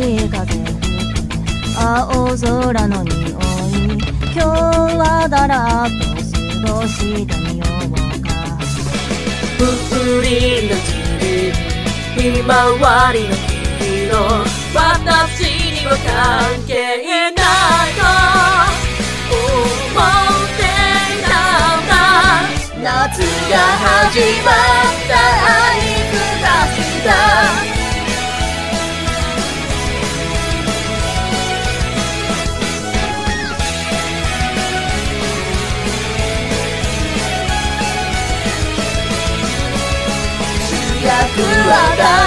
い風吹く青空の匂い、今日はだらっと過ごしてみようか。 風鈴の散りひまわりの黄色、私には関係ないと思っていたんだ。夏が始まった合図がした。主役は誰